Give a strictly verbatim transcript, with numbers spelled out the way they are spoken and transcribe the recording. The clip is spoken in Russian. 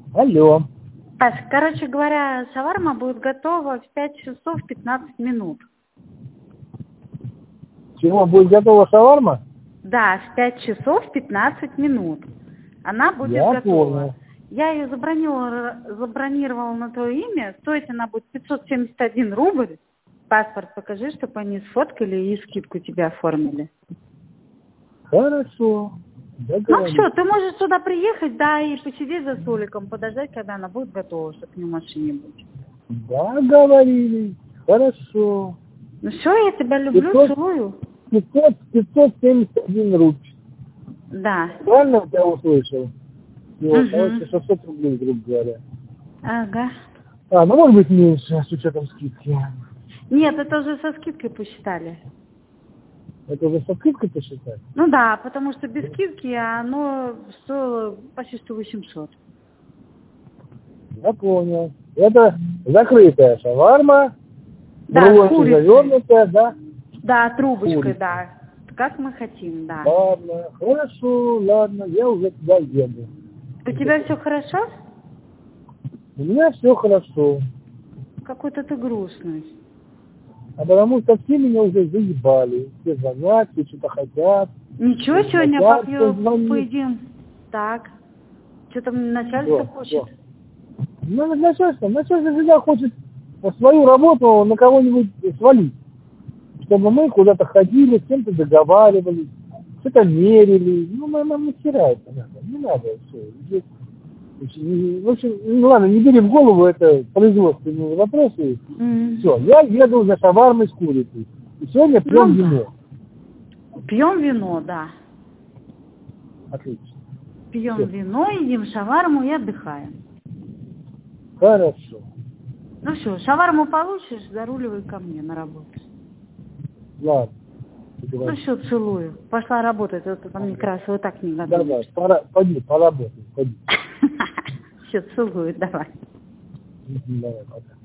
Алло. Паш, короче говоря, шаварма будет готова в пять часов пятнадцать минут. Чего, будет готова шаварма? Да, в пять часов пятнадцать минут. Она будет Я готова. понял. Я ее забронировала, забронировала на твое имя. Стоит она будет пятьсот семьдесят один рубль. Паспорт покажи, чтобы они сфоткали и скидку тебе оформили. Хорошо. Ну все, ты можешь сюда приехать, да, и посидеть за столиком, подождать, когда она будет готова, чтобы не в машине быть. Договорились. Хорошо. Ну все, я тебя люблю, пятьсот, целую. пятьсот, пятьсот семьдесят один рубль. Да. Правильно я услышал? Вот, Угу. короче, шестьсот рублей, грубо говоря. Ага. А, ну может быть меньше, с учетом скидки. Нет, это уже со скидкой посчитали. Это уже со скидкой посчитать? Ну да, потому что без скидки оно стоило почти сто восемьсот. Я понял. Это закрытая шаварма, Да, с курицей. завернутая, да? Да, трубочкой, Курица. да. Как мы хотим, да. Ладно, хорошо, ладно, я уже туда еду. У тебя все хорошо? У меня все хорошо. Какой-то ты грустный. А потому что все меня уже заебали. Все звонят, все что-то хотят. Ничего, все сегодня хотят, попью, кто звонит. поедим. Так. Что там начальство Что? хочет? Что? Ну, начальство, начальство всегда хочет свою работу на кого-нибудь свалить. Чтобы мы куда-то ходили, с кем-то договаривались, что-то мерили. Ну, нам, нам нахера это надо. Не надо все. В общем, ну ладно, не бери в голову, это производственные вопросы. Mm. Все, я еду за шавармой с курицей. И сегодня пьем Ну, вино. Пьем вино, да. Отлично. Пьем Всё. вино, едим шаварму и отдыхаем. Хорошо. Ну все, шаварму получишь, заруливай ко мне на работу. Ладно. Ну все, целую. Пошла работать, а то там Некрасова так не надо. Давай, пора, пойди, поработай, пойди. Все, целую, давай. Давай, пока.